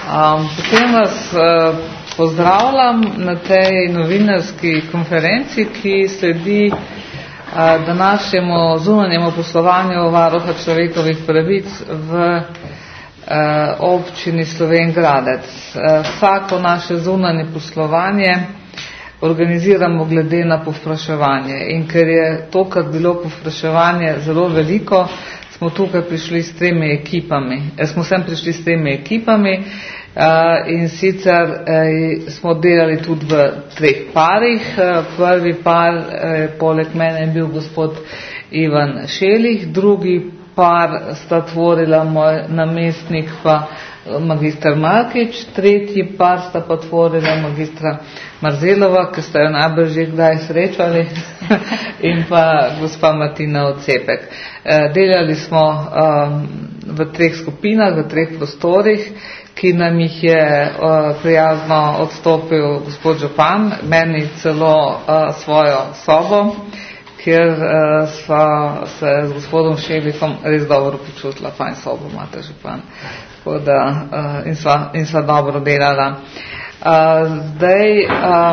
Potem vas pozdravljam na tej novinarski konferenci, ki sledi današnjemu zunanjemu poslovanju varuha človekovih pravic v občini Slovenj Gradec. Vsako naše zunanje poslovanje organiziramo glede na povpraševanje in ker je tokrat bilo povpraševanje zelo veliko, smo tukaj prišli s tremi ekipami. Smo sem prišli s tremi ekipami in sicer smo delali tudi v treh parih. Prvi par, poleg mene je bil gospod Ivan Šelih, drugi par sta tvorila moj namestnik pa magistr Markič, tretji par sta pa tvorila magistra Marzelova, ki sta jo najbrž že kdaj srečali, in pa gospa Martina Odcepek. Delali smo v treh skupinah, v treh prostorih, ki nam jih je prijazno odstopil gospod župan, meni celo svojo sobo, kjer sva se z gospodom Šelihom res dobro počutila. Fajn sobo imate, župan. Tako da in sva dobro delala. Zdaj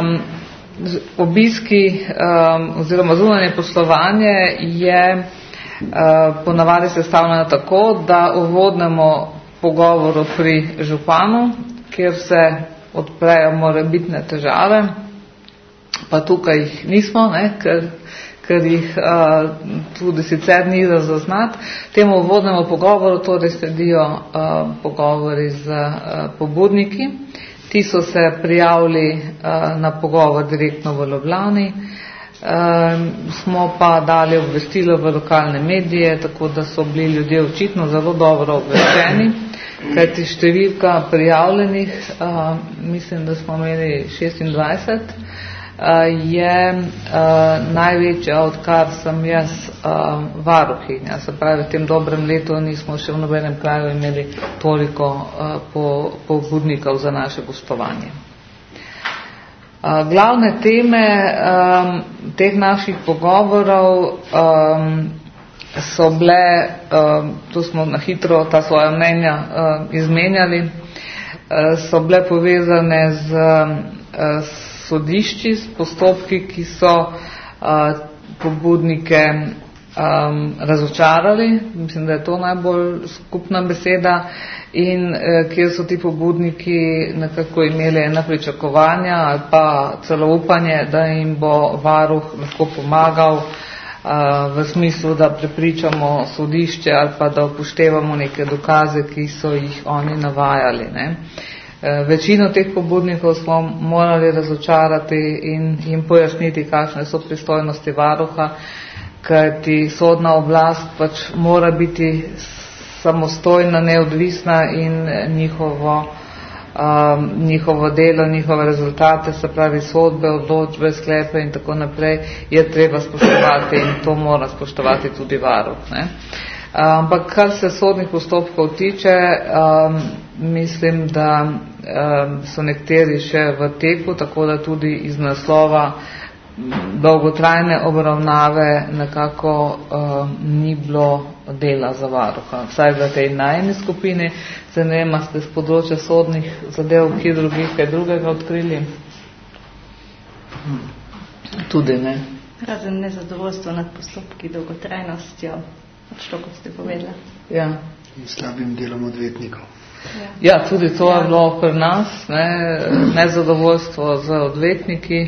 obiski oziroma zunanje poslovanje je ponavadi sestavljeno tako, da uvodnemo pogovoru pri županu, kjer se odprejo morebitne težave, pa tukaj jih nismo, ker jih tudi sicer ni za zaznati. Temu uvodnemu pogovoru torej sledijo pogovori z pobudniki. Ti so se prijavili na pogovor direktno v Ljubljani. Smo pa dali obvestilo v lokalne medije, tako da so bili ljudje očitno zelo dobro obveščeni, kajti številka prijavljenih, mislim, da smo imeli 26, je največja, odkar sem jaz varuhinja. Se pravi, v tem dobrem letu nismo še v nobenem kraju imeli toliko pobudnikov za naše gostovanje. Glavne teme teh naših pogovorov so bile, tu smo na hitro ta svoja mnenja izmenjali, so bile povezane z sodišči, s postopki, ki so pobudnike razočarali, mislim, da je to najbolj skupna beseda, in kjer so ti pobudniki nekako imeli ena pričakovanja ali pa celo upanje, da jim bo varuh lahko pomagal v smislu, da prepričamo sodišče ali pa da upoštevamo neke dokaze, ki so jih oni navajali. Večino teh pobudnikov smo morali razočarati in jim pojasniti, kakšne so pristojnosti varuha, kajti sodna oblast pač mora biti samostojna, neodvisna in njihovo delo, njihove rezultate, se pravi sodbe, odločbe, sklepe in tako naprej, je treba spoštovati in to mora spoštovati tudi varuh. Ampak kar se sodnih postopkov tiče, mislim, da so nekateri še v teku, tako da tudi iz naslova dolgotrajne obravnave nekako ni bilo dela za varuha. Vsaj v tej najni skupini, se ne vem, ste z področja sodnih zadev kje drugih, kaj drugega odkrili? Tudi ne. Razen nezadovoljstvo nad postopki, dolgotrajnostjo, to, kot ste povedali. Ja. In slabim delom odvetnikov. Ja, tudi to je bilo pri nas, nezadovoljstvo z odvetniki.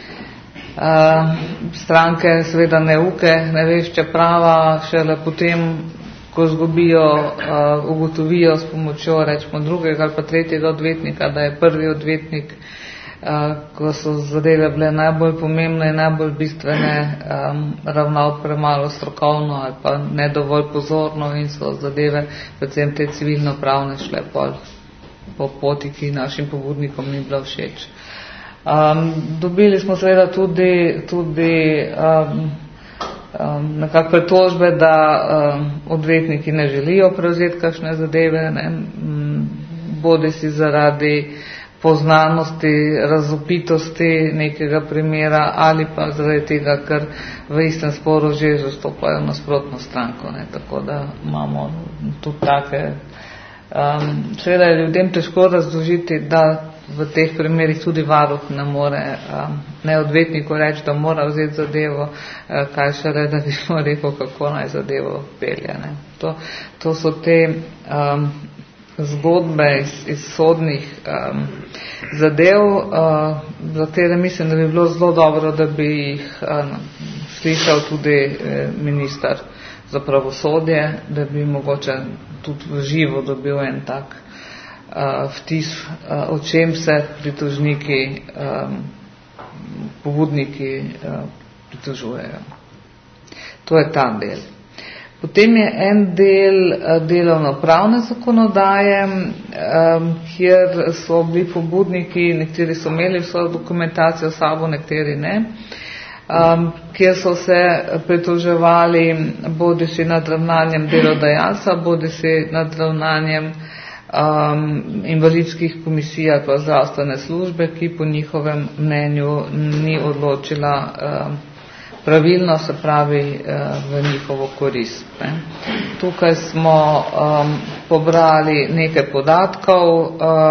Stranke seveda neuke, ne veš, če prava, šele potem, ko zgubijo, ugotovijo s pomočjo, rečemo, drugega ali pa tretjega odvetnika, da je prvi odvetnik, ko so zadeve bile najbolj pomembne in najbolj bistvene, ravnal premalo strokovno ali pa ne dovolj pozorno in so zadeve, predvsem te civilno-pravne, šle po poti, ki našim pobudnikom ni bila všeč. Dobili smo seveda tudi nekako pritožbe, da odvetniki ne želijo prevzeti kakšne zadeve, bodi si zaradi poznanosti, razvpitosti nekega primera ali pa zaradi tega, ker v istem sporu že zastopajo nasprotno stranko. Tako da imamo tudi take Seveda je ljudem težko razložiti, da v teh primerih tudi varuh ne more ne odvetniku reči, da mora vzeti zadevo, kaj šele, da bi mu rekel, kako naj zadevo pelje. Ne. To so te zgodbe iz sodnih zadev, za katere mislim, da bi bilo zelo dobro, da bi jih slišal tudi minister za pravosodje, da bi mogoče tudi v živo dobil en tak vtis, o čem se pritožniki, pobudniki pritožujejo. To je ta del. Potem je en del delovno-pravne zakonodaje, kjer so bili pobudniki, nekateri so imeli svojo dokumentacijo s sabo, nekateri ne, kjer so se pritoževali bodisi nad ravnanjem delodajalca, bodisi nad ravnanjem invalidskih komisij ali pa zdravstvene službe, ki po njihovem mnenju ni odločila pravilno, se pravi v njihovo korist. Ne. Tukaj smo pobrali nekaj podatkov,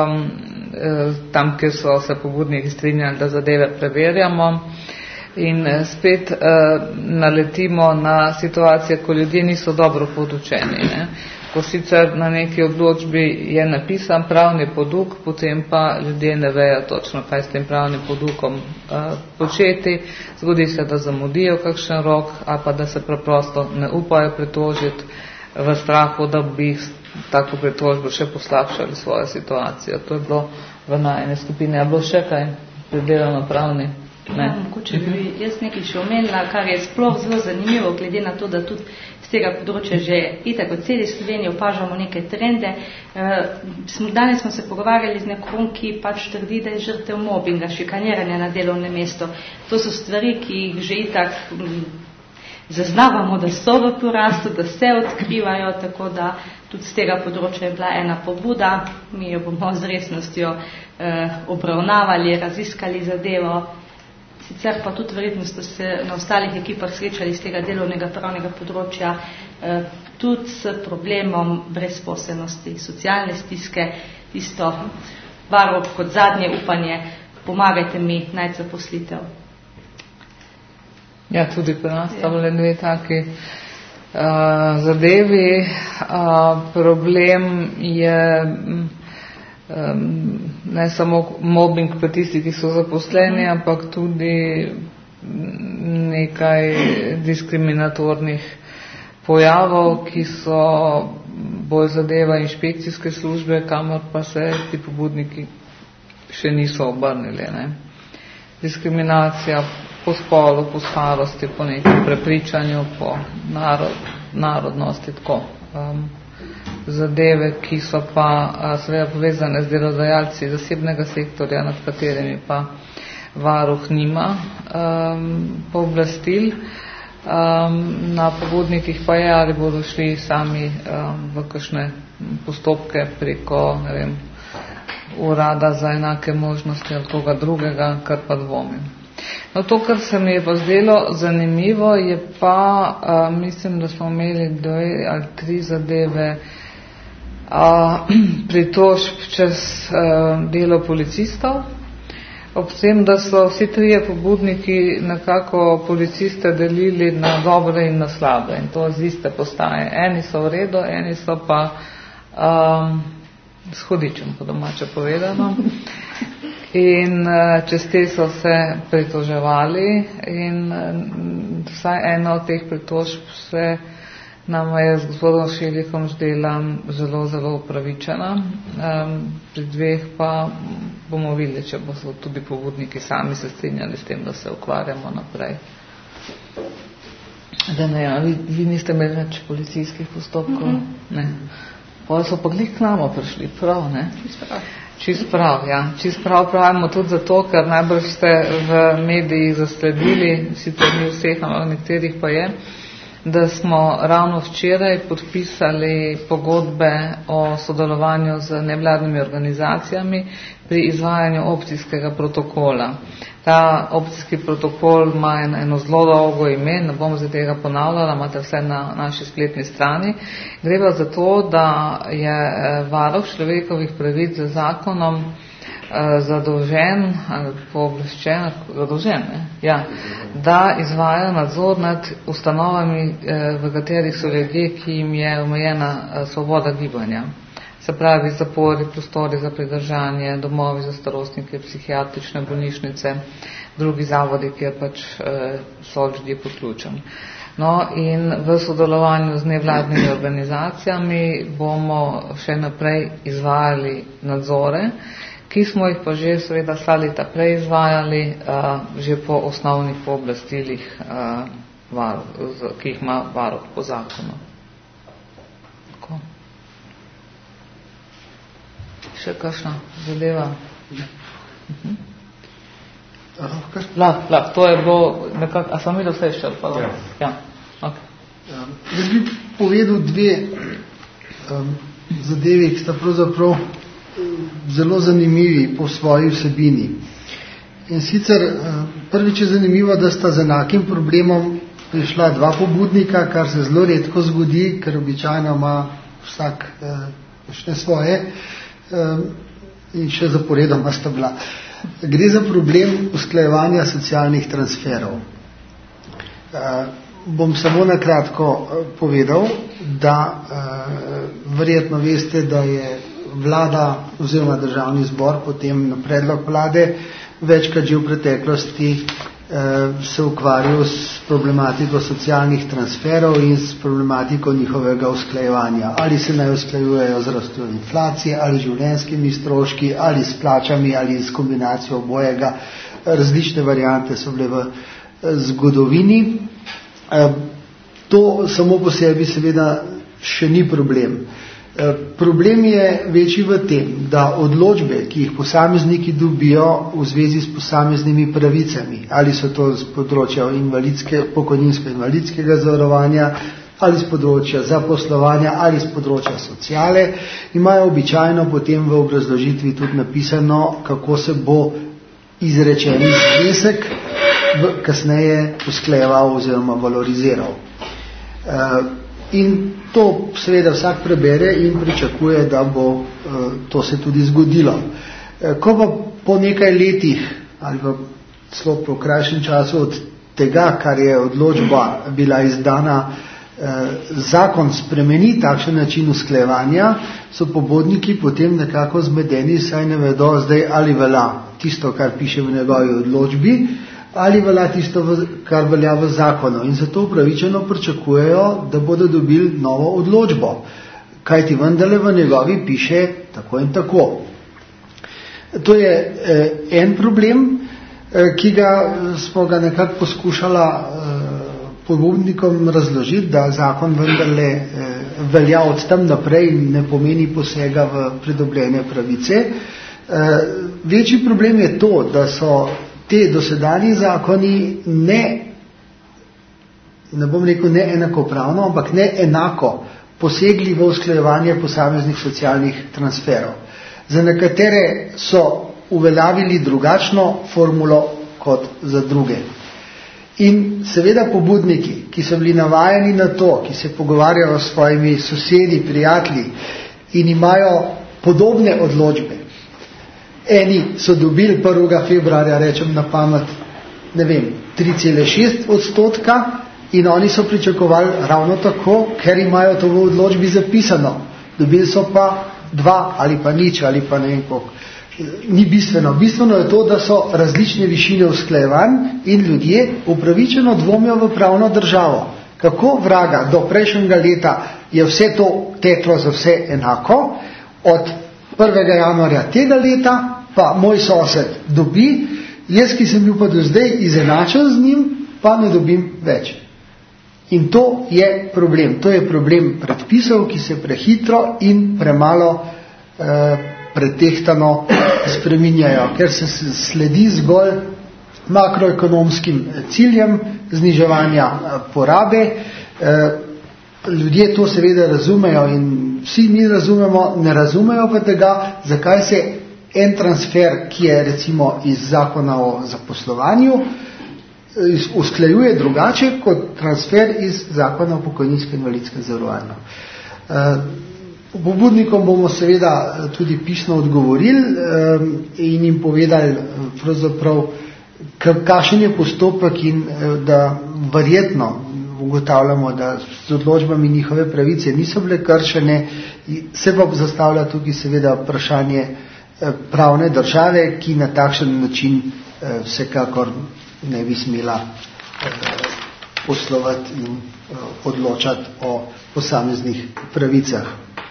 tam, kjer so se pobudniki strinjali, da zadeve preverjamo, in spet naletimo na situacije, ko ljudje niso dobro podučeni. Ne. Ko sicer na neki odločbi je napisan pravni poduk, potem pa ljudje ne vejo točno, kaj s tem pravnim podukom početi. Zgodi se, da zamudijo kakšen rok, ali pa da se preprosto ne upajo pritožiti v strahu, da bi tako pritožbo še poslabšali svojo situacijo. To je bilo v najene skupine. Je bilo še kaj predelano pravni? Ja, mogoče bi jaz nekaj še omenila, kar je sploh zelo zanimivo, glede na to, da tudi z tega področja že itak od celi Slovenije opažamo neke trende. Danes smo se pogovarjali z nekom, ki pač trdi, da je žrtev mobinga, šikaniranja na delovnem mestu. To so stvari, ki jih že itak zaznavamo, da so v porastu, da se odkrivajo, tako da tudi z tega področja je bila ena pobuda. Mi jo bomo z resnostjo obravnavali, raziskali zadevo. Sicer pa tudi verjetno ste se na ostalih ekipah srečali iz tega delovnega pravnega področja tudi s problemom brezposelnosti, socialne stiske, tisto varuh kot zadnje upanje, pomagajte mi najti zaposlitev. Ja, tudi pri nas sta bile dve taki zadevi. Problem je ne samo mobbing pa tisti, ki so zaposleni, ampak tudi nekaj diskriminatornih pojavov, ki so bolj zadeva inšpekcijske službe, kamor pa se ti pobudniki še niso obrnili. Ne. Diskriminacija po spolu, po starosti, po nekem prepričanju, po narodnosti, tako. Zadeve, ki so pa seveda povezane z delodajalci zasebnega sektorja, nad katerimi pa varuh nima pooblastil. Na pobudnikih pa je, ali bodo šli sami v kakšne postopke preko, ne vem, urada za enake možnosti ali koga drugega, kar pa dvomim. No, to, kar se mi je pa zdelo zanimivo, je pa, mislim, da smo imeli 2 ali 3 zadeve pritožb čez delo policistov, ob tem, da so vsi trije pobudniki nekako policiste delili na dobre in na slabe, in to z iste postaje. Eni so v redu, eni so pa s hudičem, po domače povedano. In čez te so se pritoževali in vsaj ena od teh pritožb se nama je z gospodom Šelikom zdela zelo, zelo upravičena. Pri 2 pa bomo videli, če bo so tudi pobudniki sami se strinjali s tem, da se ukvarjamo naprej. Da ne, vi niste imeli več policijskih postopkov? Ne. Pa so pa glih k nama prišli, prav, ne? Čist prav, ja. Čist prav pravimo tudi zato, ker najbrž ste v medijih zasledili, sicer ni vseh, ampak nekaterih pa je, da smo ravno včeraj podpisali pogodbe o sodelovanju z nevladnimi organizacijami pri izvajanju opcijskega protokola. Ta opcijski protokol ima eno zelo dolgo ime, ne bom zdaj tega ponavljala, imate vse na naši spletni strani. Gre pa za to, da je varuh človekovih pravic z zakonom zadolžen, da izvaja nadzor nad ustanovami, v katerih so ljudje, ki jim je omejena svoboda gibanja. Se pravi zapori, prostori za pridržanje, domovi za starostnike, psihiatrične bolnišnice, drugi zavodi, kjer pač so ljudje pod ključem. No in v sodelovanju z nevladnimi organizacijami bomo še naprej izvajali nadzore, ki smo jih pa že seveda leta prej izvajali, že po osnovnih pooblastilih, ki jih ima varuh po zakonu. Tako. Še kakšna zadeva? To je bilo nekako, a sem videl vse izčrpalo? Ja. Okay. Jaz bi povedal dve zadevi, ki sta pravzaprav zelo zanimivi po svoji vsebini. In sicer prvič je zanimivo, da sta z enakim problemom prišla dva pobudnika, kar se zelo redko zgodi, ker običajno ima vsak še svoje in še zaporedoma sta bila. Gre za problem usklajevanja socialnih transferov. Bom samo na kratko povedal, da verjetno veste, da je vlada oziroma državni zbor potem na predlog vlade večkrat že v preteklosti se ukvarjal s problematiko socialnih transferov in s problematiko njihovega usklajevanja. Ali se naj usklajujejo z rastjo inflacije, ali življenjskimi stroški, ali s plačami, ali s kombinacijo obojega. Različne variante so bile v zgodovini. To samo po sebi seveda še ni problem. Problem je večji v tem, da odločbe, ki jih posamezniki dobijo v zvezi s posameznimi pravicami, ali so to z področja pokojninsko-invalidskega zavarovanja, ali z področja zaposlovanja, ali z področja sociale, imajo običajno potem v obrazložitvi tudi napisano, kako se bo izrečeni znesek kasneje usklajeval oziroma valoriziral. In to seveda vsak prebere in pričakuje, da bo to se tudi zgodilo. Ko pa po nekaj letih ali pa celo po krajšem času od tega, kar je odločba bila izdana, zakon spremeni takšen način usklajevanja, so pobudniki potem nekako zmedeni, saj ne vedo zdaj, ali velja tisto, kar piše v njegovi odločbi, ali velja tisto, kar velja v zakonu. In zato upravičeno pričakujejo, da bodo dobili novo odločbo, kajti vendarle v njegovi piše tako in tako. To je en problem, ki smo ga nekako poskušala pobudnikom razložiti, da zakon vendarle velja od tam naprej in ne pomeni posega v pridobljene pravice. Večji problem je to, da so te dosedanji zakoni ne bom rekel ne enakopravno, ampak ne enako posegli v usklajevanje posameznih socialnih transferov. Za nekatere so uveljavili drugačno formulo kot za druge. In seveda pobudniki, ki so bili navajeni na to, ki se pogovarjajo s svojimi sosedi, prijatelji in imajo podobne odločbe. Eni so dobili 1. februarja, rečem na pamet, 3,6% in oni so pričakovali ravno tako, ker imajo to v odločbi zapisano. Dobili so pa 2 ali pa nič ali pa ne vem koliko. Ni bistveno. Bistveno je to, da so različne višine usklajevanj in ljudje upravičeno dvomijo v pravno državo. Kako vraga do prejšnjega leta je vse to teklo za vse enako, od 1. januarja tega leta pa moj sosed dobi, jaz, ki sem bil pa do zdaj izenačen z njim, pa ne dobim več. In to je problem. To je problem predpisov, ki se prehitro in premalo pretehtano spreminjajo, ker se sledi zgolj makroekonomskim ciljem zniževanja porabe. Ljudje to seveda razumejo in vsi mi razumemo, ne razumejo pa tega, zakaj se en transfer, ki je recimo iz zakona o zaposlovanju, usklajuje drugače kot transfer iz zakona o pokojninskem invalidskem zavarovanju. Pobudnikom bomo seveda tudi pisno odgovorili in jim povedali pravzaprav, kakšen je postopek in da verjetno ugotavljamo, da z odločbami njihove pravice niso bile kršene, se pa zastavlja tukaj seveda vprašanje pravne države, ki na takšen način vsekakor ne bi smela poslovati in odločati o posameznih pravicah.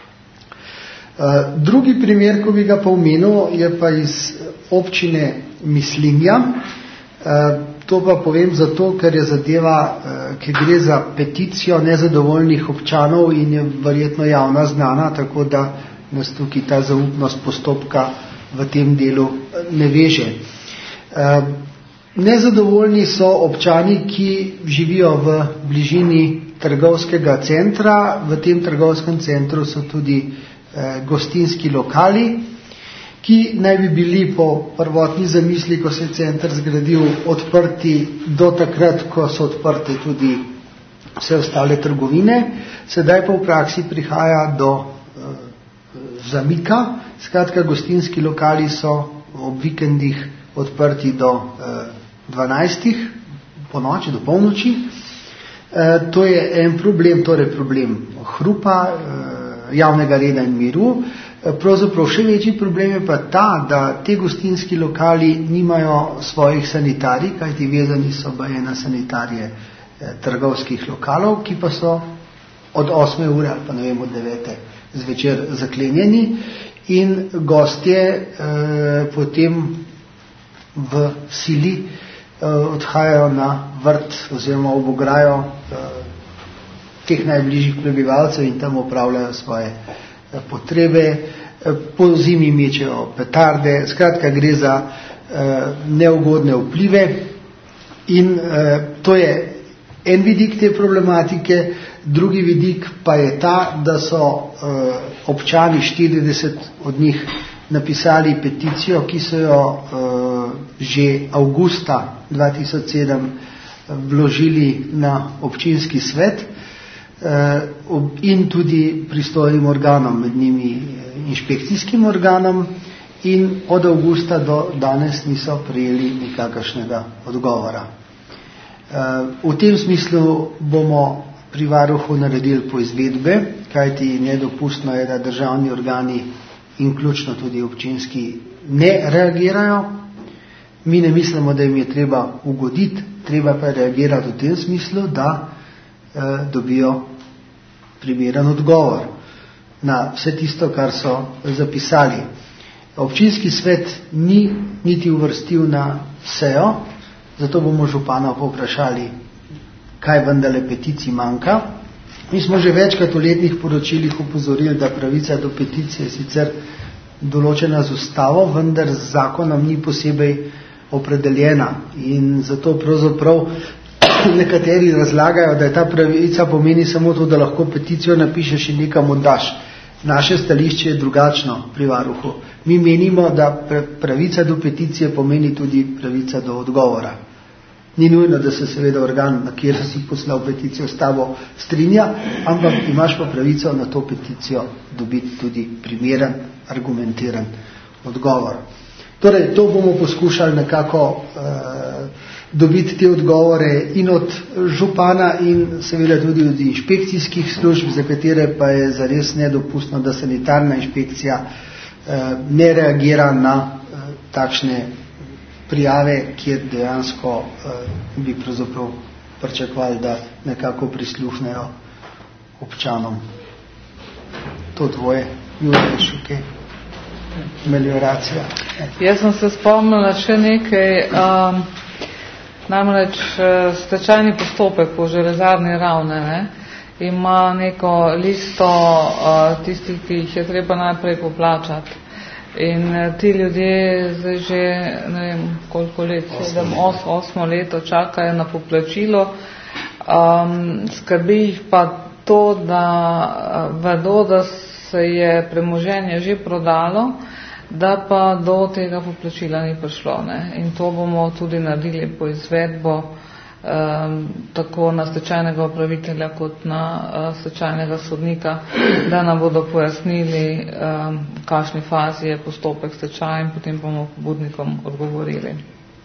Drugi primer, ko bi ga pa omenil, je pa iz občine Mislinja. To pa povem zato, ker je zadeva, ki gre za peticijo nezadovoljnih občanov in je verjetno javna znana, tako da nas tukaj ta zaupnost postopka v tem delu ne veže. Nezadovoljni so občani, ki živijo v bližini trgovskega centra. V tem trgovskem centru so tudi gostinski lokali, ki naj bi bili po prvotni zamisli, ko se je center zgradil, odprti do takrat, ko so odprte tudi vse ostale trgovine. Sedaj pa v praksi prihaja do zamika. Skratka, gostinski lokali so ob vikendih odprti do 12. po noči, do polnoči. To je en problem, torej problem hrupa, javnega reda in miru. Pravzaprav še večji problem je pa ta, da te gostinski lokali nimajo svojih sanitarij, kajti vezani so baje na sanitarije trgovskih lokalov, ki pa so od 8. ure ali pa ne vem, od 9. zvečer zaklenjeni in gostje potem v sili odhajajo na vrt oziroma ob ograjo teh najbližjih prebivalcev in tam opravljajo svoje potrebe, po zimi mečejo petarde, skratka gre za neugodne vplive in to je en vidik te problematike. Drugi vidik pa je ta, da so občani, 40 od njih, napisali peticijo, ki so jo že avgusta 2007 vložili na občinski svet in tudi pristojnim organom, med njimi inšpekcijskim organom, in od avgusta do danes niso prejeli nikakršnega odgovora. V tem smislu bomo pri varuhu naredili poizvedbe, kajti nedopustno je, da državni organi in ključno tudi občinski ne reagirajo. Mi ne mislimo, da jim je treba ugoditi, treba pa reagirati v tem smislu, da dobijo primeren odgovor na vse tisto, kar so zapisali. Občinski svet ni niti uvrstil na sejo, zato bomo župana povprašali, kaj vendarle peticiji manjka. Mi smo že večkrat v letnih poročilih upozorili, da pravica do peticije sicer določena z ustavo, vendar z zakonom ni posebej opredeljena in zato pravzaprav nekateri razlagajo, da je ta pravica pomeni samo to, da lahko peticijo napišeš in nekam oddaš. Naše stališče je drugačno pri varuhu. Mi menimo, da pravica do peticije pomeni tudi pravica do odgovora. Ni nujno, da se seveda organ, na kjer si poslal peticijo, s tabo strinja, ampak imaš pa pravico na to peticijo dobiti tudi primeren, argumentiran odgovor. Torej, to bomo poskušali nekako dobiti te odgovore in od župana in seveda tudi od inšpekcijskih služb, za katere pa je zares nedopustno, da sanitarna inšpekcija ne reagira na takšne prijave, kjer dejansko bi pravzaprav pričakovali, da nekako prisluhnejo občanom. To tvoje, Jureš, ok? Melioracija. Jaz sem se spomnila še nekaj, namreč stečajni postopek po železarni Ravne, ima neko listo tistih, ki jih je treba najprej poplačati. In ti ljudje zdaj že, ne vem koliko let, 7-8 leto čakajo na poplačilo. Skrbi jih pa to, da vedo, da se je premoženje že prodalo, da pa do tega poplačila ni prišlo. Ne? In to bomo tudi naredili po izvedbo tako na stečajnega upravitelja kot na stečajnega sodnika, da nam bodo pojasnili, v kakšni fazi je postopek stečaja in potem bomo pobudnikom odgovorili.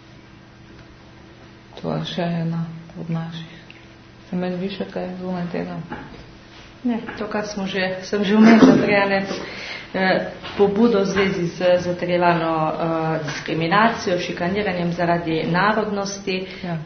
To je še ena od naših. Se meni više kaj zunaj tega? Ne, to, kar sem že omenila, prej, pobudo v zvezi z zatrjevano diskriminacijo, šikaniranjem zaradi narodnosti.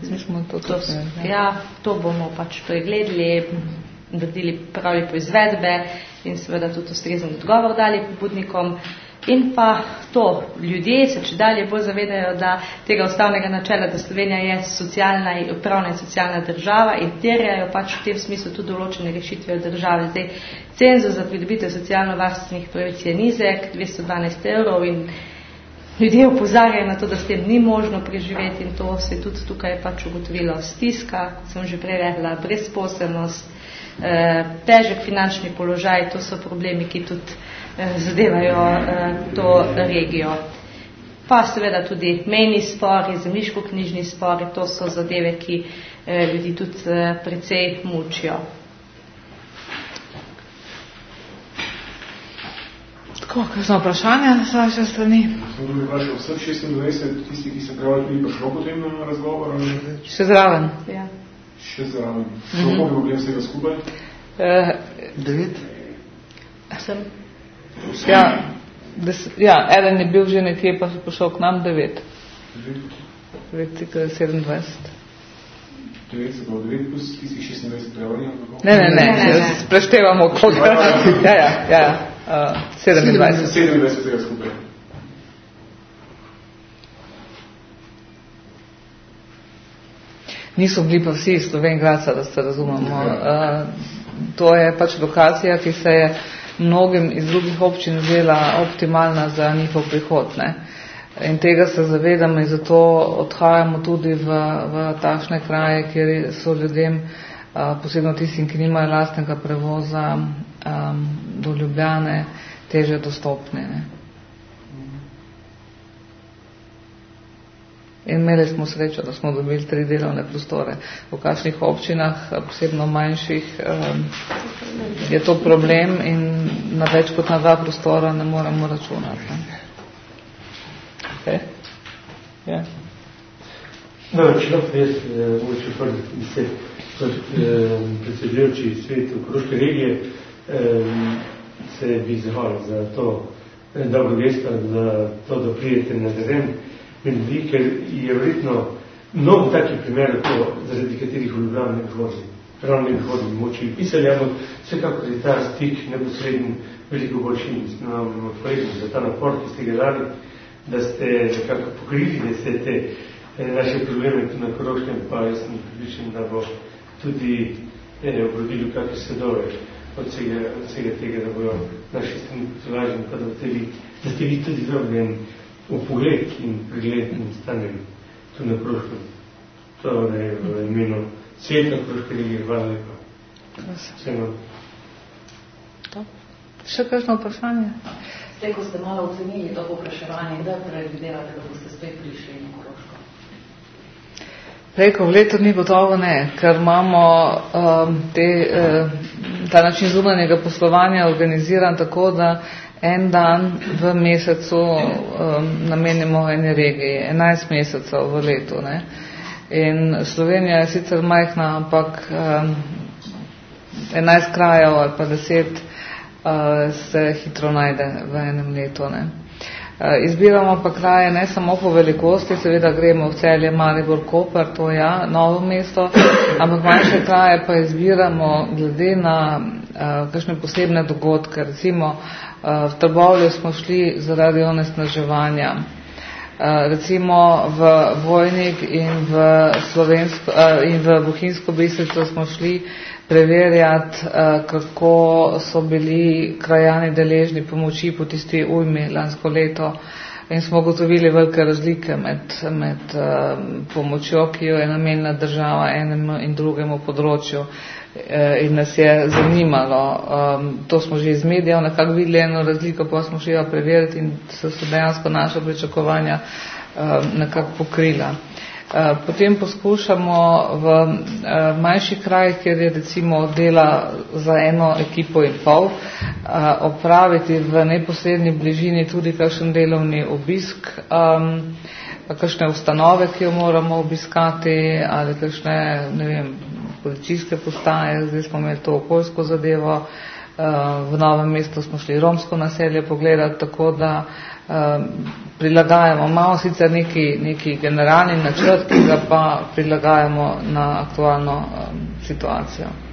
To bomo pač pregledali, naredili pravi po izvedbe in seveda tudi ustrezen odgovor dali pobudnikom. In pa to, ljudje se čedalje bolj zavedajo, da tega ustavnega načela, da Slovenija je socialna, pravna in socialna država in terjajo pač v tem smislu tudi določene rešitve od države. Zdaj, cenzus za pridobitev socialno-varstvenih pravic je nizek, 212 € in ljudje opozarjajo na to, da s tem ni možno preživeti in to se tudi tukaj pač ugotovilo stiska, kot sem že prej rekla, brezposelnost, težek finančni položaj, to so problemi, ki tudi zadevajo to regijo. Pa seveda tudi mejni spori, zemljiško-knjižni spori, to so zadeve, ki ljudi tudi precej mučijo. Tako, kakšno vprašanje na vaše strani? Sem tudi vprašal vseh 26, tisti, ki se prijavili, tudi prišlo potem na razgovor? Še zraven. Ja. Še zraven. Kako bi problem vsega skupaj? 9? Sem. Ja, eden je bil že nekje, pa se prišel k nam 9. 27. 9 se bo 9 plus tistih 26 prijavljenih? Ne, preštevamo koliko. Ja. 27. 27 tega skupaj. Niso bili pa vsi iz Slovenj-Gradca, da se razumemo. To je pač lokacija, ki se je mnogim iz drugih občin zdela optimalna za njihov prihod. Ne? In tega se zavedamo in zato odhajamo tudi v takšne kraje, kjer so ljudem, posebno tistim, ki nimajo lastnega prevoza do Ljubljane, teže dostopne. Ne? In imeli smo srečo, da smo dobili 3 delovne prostore. V kakšnih občinah, posebno manjših, je to problem in na več kot na 2 prostora ne moremo računati. Okay. Yeah. No, človek jaz mogoče prvi se predsedujoči svetu Koroške regije se bi zahvalil za to dobro gesto, za to, da prijete na teren. Ljudi, ker je verjetno mnogo takih primerov, zaradi katerih v Ljubljani ne vhodim. Ravno ne vhodim moči pisali, ampak vsekakor je ta stik neposreden veliko boljši in nam hvaležni za ta napor, ki ste ga dali, da ste nekako pokrili, da ste te naše probleme tu na Koroškem, pa jaz sem pripričan, da bo tudi obrodili kakšne sadove od vsega tega, da bojo naši strani potolaženi, pa da ste vi tudi dobili v pogled in preglednim stanjem tu na Koroškem. To je v imenu sveta Koroške regije. Hvala lepa. Vsem. Še kakšno vprašanje? Zdaj, ko ste malo ocenili to povpraševanje, da predvidevate, da boste spet prišli na Koroško? Preko v letu ni gotovo ne, ker imamo ta način zunanjega poslovanja organiziran tako, da en dan v mesecu namenimo eni regiji, 11 mesecev v letu. Ne? In Slovenija je sicer majhna, ampak 11 krajev ali pa 10 se hitro najde v enem letu. Ne? Izbiramo pa kraje ne samo po velikosti, seveda gremo v Celje, Maribor, Koper, to ja, Novo mesto, ampak manjše kraje pa izbiramo glede na kakšne posebne dogodke. Recimo v Trbovlje smo šli zaradi onesnaževanja. Recimo v Vojnik in v Bohinjsko Bistrico smo šli preverjati, kako so bili krajani deležni pomoči po tisti ujmi lansko leto in smo ugotovili velike razlike med pomočjo, ki jo je namenila država enemu in drugemu področju. In nas je zanimalo, to smo že iz medijev nekako videli eno razliko, pa smo šli preveriti in so dejansko naša pričakovanja nekako pokrila. Potem poskušamo v manjših krajih, kjer je recimo dela za eno ekipo in pol, opraviti v neposredni bližini tudi kakšen delovni obisk, kakšne ustanove, ki jo moramo obiskati, ali kakšne, ne vem, policijske postaje, zdaj smo imeli to okoljsko zadevo, v Novem mestu smo šli romsko naselje pogledati, tako da prilagajamo, imamo sicer neki generalni načrt, ki ga pa prilagajamo na aktualno situacijo.